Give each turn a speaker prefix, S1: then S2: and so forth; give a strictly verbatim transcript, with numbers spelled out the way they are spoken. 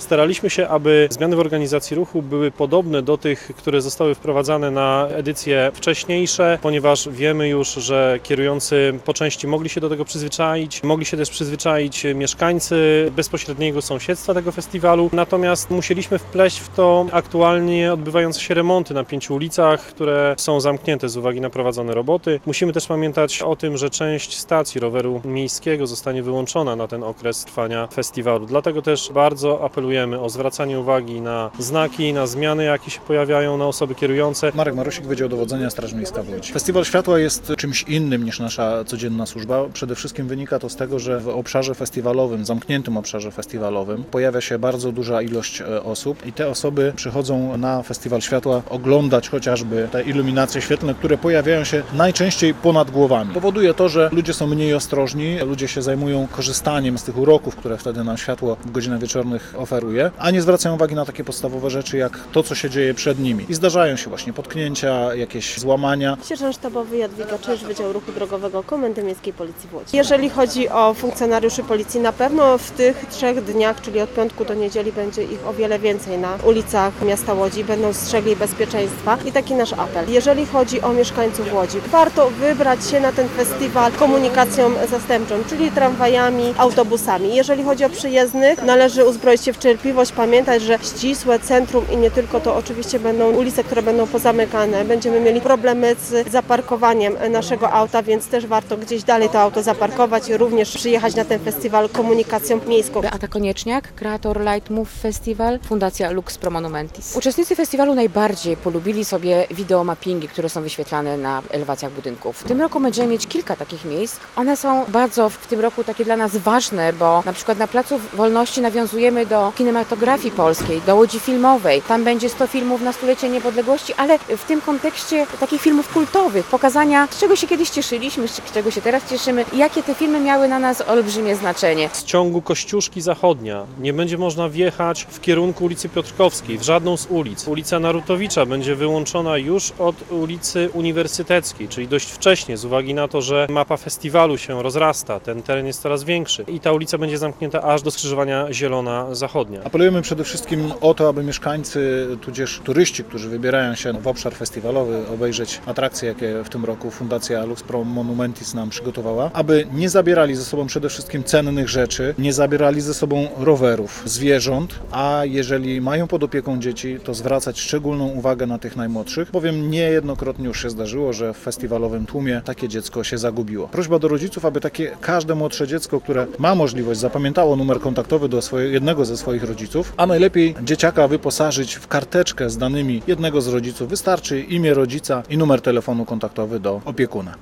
S1: Staraliśmy się, aby zmiany w organizacji ruchu były podobne do tych, które zostały wprowadzane na edycje wcześniejsze, ponieważ wiemy już, że kierujący po części mogli się do tego przyzwyczaić, mogli się też przyzwyczaić mieszkańcy bezpośredniego sąsiedztwa tego festiwalu, natomiast musieliśmy wpleść w to aktualnie odbywające się remonty na pięciu ulicach, które są zamknięte z uwagi na prowadzone roboty. Musimy też pamiętać o tym, że część stacji roweru miejskiego zostanie wyłączona na ten okres trwania festiwalu. Dlatego też bardzo apelujemy o zwracanie uwagi na znaki, na zmiany, jakie się pojawiają, na osoby kierujące.
S2: Marek Marusik, Wydział Dowodzenia, Straż Miejska w Łodzi. Festiwal Światła jest czymś innym niż nasza codzienna służba. Przede wszystkim wynika to z tego, że w obszarze festiwalowym, zamkniętym obszarze festiwalowym pojawia się bardzo duża ilość osób i te osoby przychodzą na Festiwal Światła oglądać chociażby te iluminacje świetlne, które pojawiają się najczęściej ponad głowami. Powoduje to, że ludzie są mniej ostrożni, ludzie się zajmują korzystaniem z tych uroków, które wtedy nam światło w godzinach wieczornych oferuje, a nie zwracają uwagi na takie podstawowe rzeczy jak to, co się dzieje przed nimi. I zdarzają się właśnie potknięcia, jakieś złamania.
S3: Sierżant sztabowy Jadwiga Czyż, Wydział Ruchu Drogowego Komendy Miejskiej Policji w Łodzi. Jeżeli chodzi o funkcjonariuszy policji, na pewno w tych trzech dniach, czyli od piątku do niedzieli, będzie ich o wiele więcej na ulicach miasta Łodzi, będą strzegli bezpieczeństwa i taki nasz apel. Jeżeli chodzi o mieszkańców Łodzi, warto wybrać się na ten festiwal komunikacją zastępczą, czyli tramwajami, autobusami. Jeżeli chodzi o przyjezdnych, należy uzbroić się w cierpliwość, pamiętać, że ścisłe centrum i nie tylko to oczywiście będą ulice, które będą pozamykane. Będziemy mieli problemy z zaparkowaniem naszego auta, więc też warto gdzieś dalej to auto zaparkować i również przyjechać na ten festiwal komunikacją miejską.
S4: Beata Konieczniak, kreator Light Move Festival, Fundacja Lux Pro Monumentis. Uczestnicy festiwalu najbardziej polubili sobie wideomappingi, które są wyświetlane na elewacjach budynków. W tym roku będziemy mieć kilka takich miejsc. One są bardzo w tym roku takie dla nas ważne, bo na przykład na Placu Wolności nawiązujemy do kinematografii polskiej, do Łodzi Filmowej. Tam będzie sto filmów na stulecie niepodległości, ale w tym kontekście takich filmów kultowych, pokazania, z czego się kiedyś cieszyliśmy, z czego się teraz cieszymy i jakie te filmy miały na nas olbrzymie znaczenie.
S1: Z ciągu Kościuszki Zachodnia nie będzie można wjechać w kierunku ulicy Piotrkowskiej, w żadną z ulic. Ulica Narutowicza będzie wyłączona już od ulicy Uniwersyteckiej, czyli dość wcześnie, z uwagi na to, że mapa festiwalu się rozrasta, ten teren jest coraz większy i ta ulica będzie zamknięta aż do skrzyżowania Zielona Zachodnia.
S2: Apelujemy przede wszystkim o to, aby mieszkańcy, tudzież turyści, którzy wybierają się w obszar festiwalowy, obejrzeć atrakcje, jakie w tym roku Fundacja Lux Pro Monumentis nam przygotowała, aby nie zabierali ze sobą przede wszystkim cennych rzeczy, nie zabierali ze sobą rowerów, zwierząt, a jeżeli mają pod opieką dzieci, to zwracać szczególną uwagę na tych najmłodszych, bowiem niejednokrotnie już się zdarzyło, że w festiwalowym tłumie takie dziecko się zagubiło. Prośba do rodziców, aby takie każde młodsze dziecko, które ma możliwość, zapamiętało numer kontaktowy do swojego, jednego ze swoich rodziców, a najlepiej dzieciaka wyposażyć w karteczkę z danymi jednego z rodziców. Wystarczy imię rodzica i numer telefonu kontaktowy do opiekuna.